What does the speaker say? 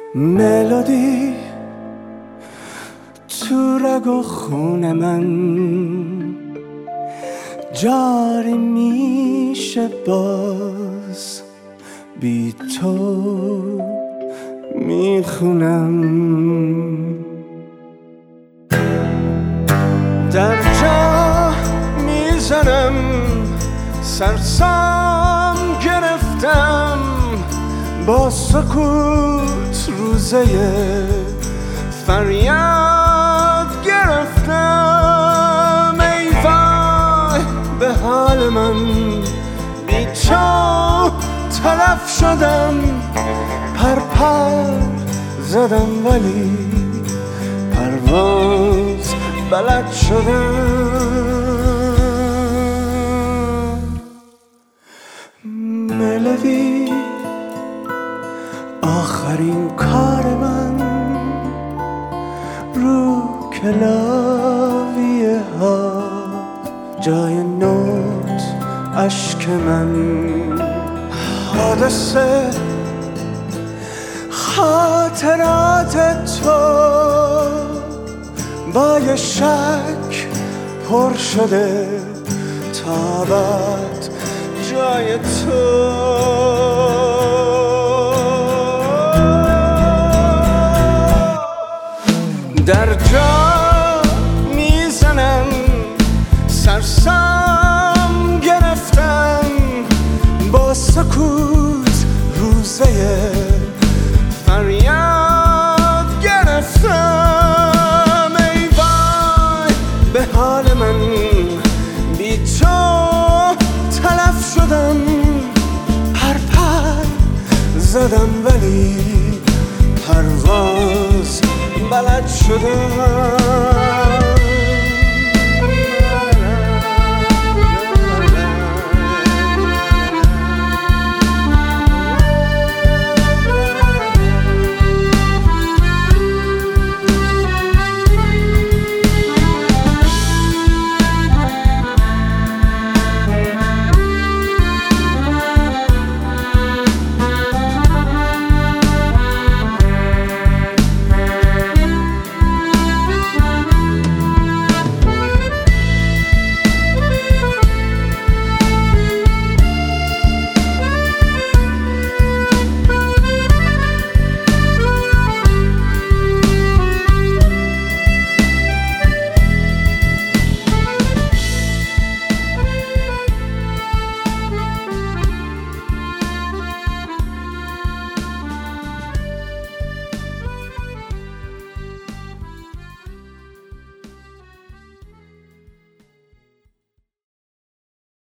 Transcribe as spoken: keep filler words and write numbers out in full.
ملودی تو رگ و خون من جاری میشه، باز بی تو میخونم. در جا میزنم، سرسام گرفتم، با سکوت روزه فریاد گرفتم. ای وای به حال من، بی تو تلف شدم، پر پر زدم ولی پرواز بلد شدم. ملودی آخرین کار من، رو کلاویه ها جای نوت عشق من. حادثه خاطرات تو با یه شک پر شده، تابت جای تو. در جا میزنم، سرسام گرفتم، با سکوت روزه فریاد گرفتم. ای وای به حال من، بی تو تلف شدم، پر پر زدم ولی پرواز بلد شدم.